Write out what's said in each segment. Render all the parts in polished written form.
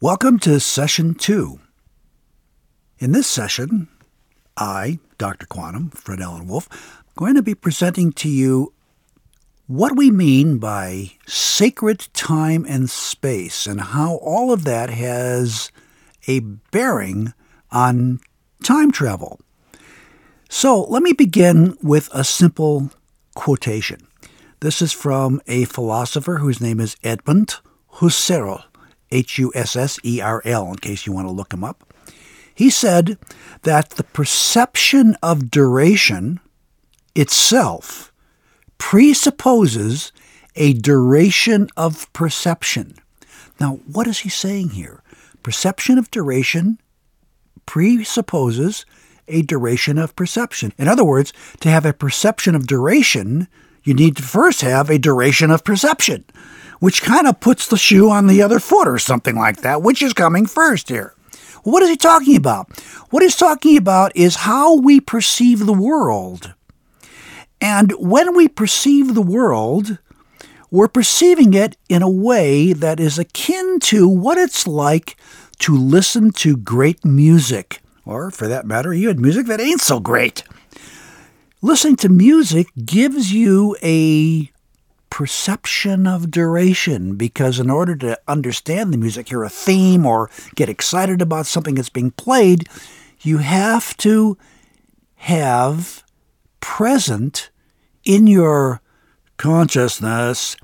Welcome to Session 2. In this session, I, Dr. Quantum, Fred Alan Wolf, am going to be presenting to you what we mean by sacred time and space and how all of that has a bearing on time travel. So let me begin with a simple quotation. This is from a philosopher whose name is Edmund Husserl, Husserl, in case you want to look him up. He said that the perception of duration itself presupposes a duration of perception. Now, what is he saying here? Perception of duration presupposes a duration of perception. In other words, to have a perception of duration, you need to first have a duration of perception, which kind of puts the shoe on the other foot or something like that. Which is coming first here? Well, what is he talking about? What he's talking about is how we perceive the world. And when we perceive the world, we're perceiving it in a way that is akin to what it's like to listen to great music, or for that matter, even music that ain't so great. Listening to music gives you a perception of duration, because in order to understand the music, hear a theme, or get excited about something that's being played, you have to have present in your consciousness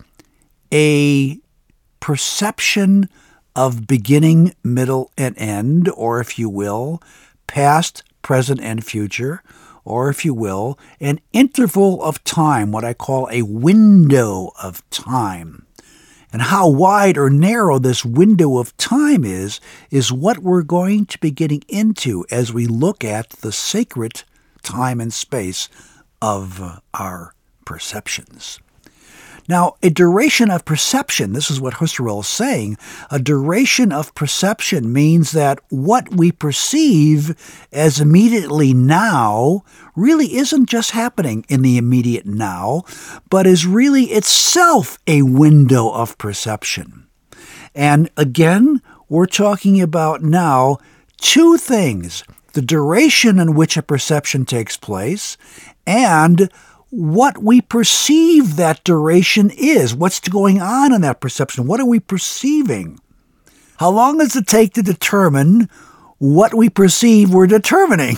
a perception of beginning, middle, and end, or if you will, past, present, and future, or if you will, an interval of time, what I call a window of time. And how wide or narrow this window of time is what we're going to be getting into as we look at the sacred time and space of our perceptions. Now, a duration of perception, this is what Husserl is saying, a duration of perception means that what we perceive as immediately now really isn't just happening in the immediate now, but is really itself a window of perception. And again, we're talking about now two things: the duration in which a perception takes place and what we perceive that duration is. What's going on in that perception? What are we perceiving? How long does it take to determine what we perceive we're determining?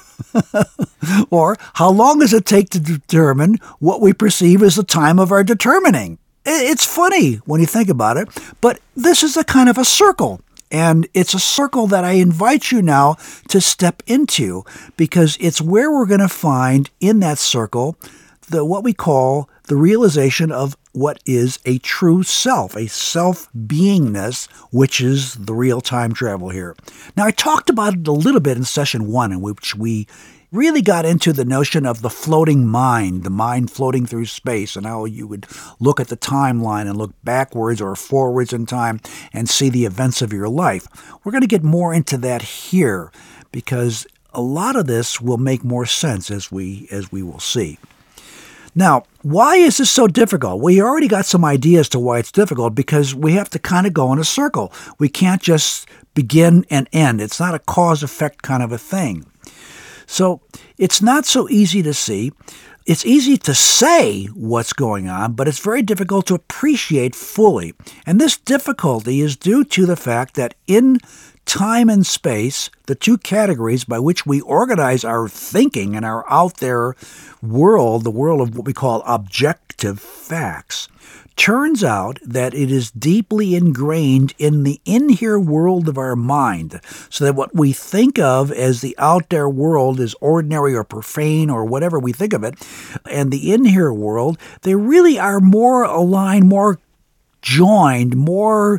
Or how long does it take to determine what we perceive as the time of our determining? It's funny when you think about it, but this is a kind of a circle. And it's a circle that I invite you now to step into, because it's where we're going to find in that circle what we call the realization of what is a true self, a self-beingness, which is the real time travel here. Now, I talked about it a little bit in Session 1, in which we really got into the notion of the floating mind, the mind floating through space, and how you would look at the timeline and look backwards or forwards in time and see the events of your life. We're going to get more into that here, because a lot of this will make more sense as we will see. Now, why is this so difficult? Well, you already got some ideas to why it's difficult, because we have to kind of go in a circle. We can't just begin and end. It's not a cause-effect kind of a thing. So it's not so easy to see. It's easy to say what's going on, but it's very difficult to appreciate fully. And this difficulty is due to the fact that in time and space, the two categories by which we organize our thinking and our out there world, the world of what we call objective facts, turns out that it is deeply ingrained in the in-here world of our mind, so that what we think of as the out there world is ordinary or profane or whatever we think of it, and the in-here world, they really are more aligned, more joined, more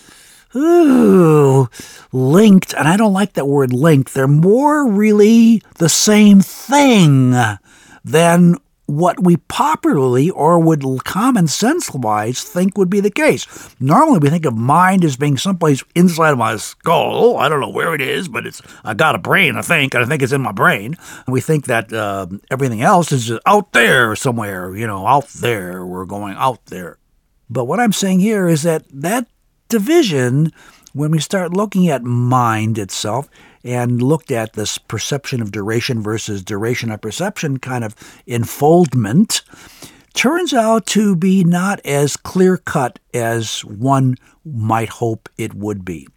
linked, and I don't like that word linked. They're more really the same thing than what we popularly or would common sense-wise think would be the case. Normally we think of mind as being someplace inside of my skull. I don't know where it is, but I got a brain, I think, and I think it's in my brain. And we think that everything else is just out there somewhere, out there, we're going out there. But what I'm saying here is that division when we start looking at mind itself and looked at this perception of duration versus duration of perception kind of enfoldment, turns out to be not as clear-cut as one might hope it would be.